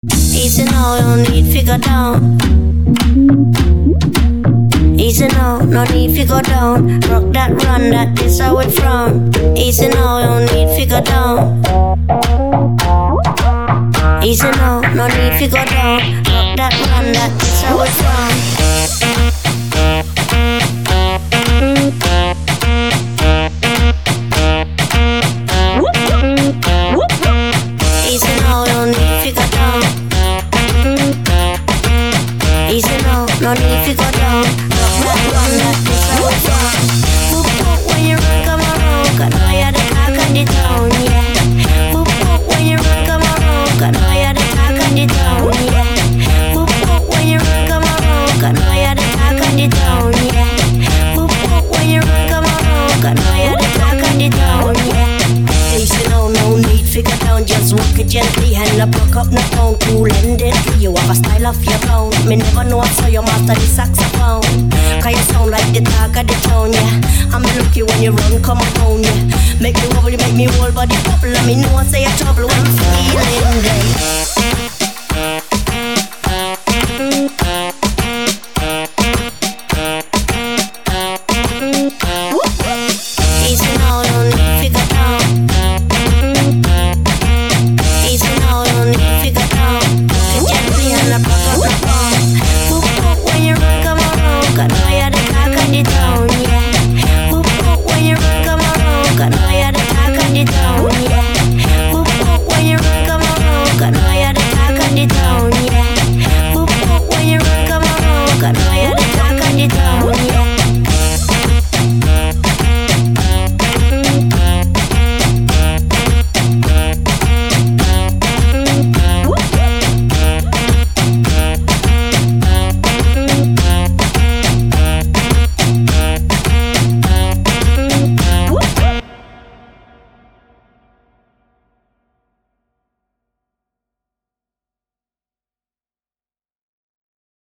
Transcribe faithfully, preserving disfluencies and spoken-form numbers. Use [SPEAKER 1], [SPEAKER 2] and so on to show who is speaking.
[SPEAKER 1] Easy now, no need to go down. Easy now, no need to go down. Rock that, run that, this how it from. Easy now, no need to go down. Easy now, no need to go down. Rock that, run that, this how it from. Easy now, no need to go down. Easy now, no need to go down. Rock that, run that, this how it from. Whoop whoop when you run, come around. Cause now you're the talk of the town, yeah. Whoop whoop when you run, come around. Cause now you're the talk of the town, yeah. Whoop whoop when you run, come around. Cause now you're the talk of the town, yeah. Whoop whoop when you run, come around. Cause now you're the talk of the town, yeah. Easy now, no need to go down. Just walk it gently and I broke up the phone. Cool ended. You have a style of your own. Me never know I saw you master the saxophone. Cause you sound like the talk of the town, yeah. I'm lucky when you run, come around, yeah. Make me wobble, make me whole body bubble. Let me know I say a trouble when I'm feeling dead.